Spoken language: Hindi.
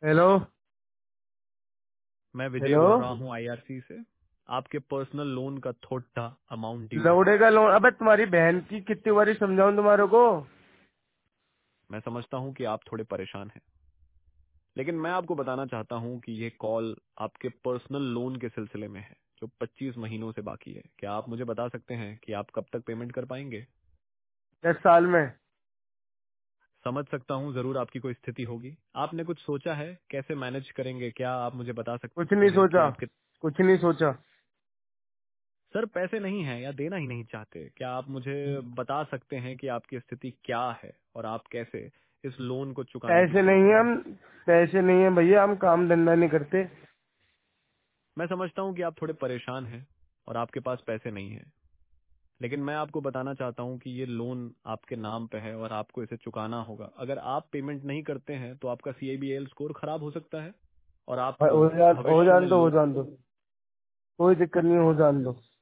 हेलो। मैं विजय हेलो। बोल रहा हूँ आईआरसी से। आपके पर्सनल लोन का थोड़ा अमाउंट ड्यू है। लौड़े का लोन? अबे तुम्हारी बहन की कितनी बारी समझाऊं तुम्हारे को? मैं समझता हूँ कि आप थोड़े परेशान हैं, लेकिन मैं आपको बताना चाहता हूँ कि ये कॉल आपके पर्सनल लोन के सिलसिले में है जो 25 महीनों से बाकी है। क्या आप मुझे बता सकते हैं कि आप कब तक पेमेंट कर पाएंगे? 10 साल में। समझ सकता हूँ, जरूर आपकी कोई स्थिति होगी। आपने कुछ सोचा है कैसे मैनेज करेंगे? क्या आप मुझे बता कुछ सकते नहीं हैं कि सोचा। आपके कुछ नहीं सोचा। सर पैसे नहीं हैं या देना ही नहीं चाहते? क्या आप मुझे बता सकते हैं कि आपकी स्थिति क्या है और आप कैसे इस लोन को चुकाने की पैसे नहीं सोच है रहे हैं? हम। पैसे नहीं है भैया, हम काम धंधा नहीं करते। मैं समझता हूँ कि आप थोड़े परेशान हैं और आपके पास पैसे नहीं हैं, लेकिन मैं आपको बताना चाहता हूँ कि ये लोन आपके नाम पे है और आपको इसे चुकाना होगा। अगर आप पेमेंट नहीं करते हैं तो आपका सीआईबीएल स्कोर खराब हो सकता है और आपको हो भविष्य में जान दो, हो जान दो। कोई दिक्कत नहीं, हो जान दो।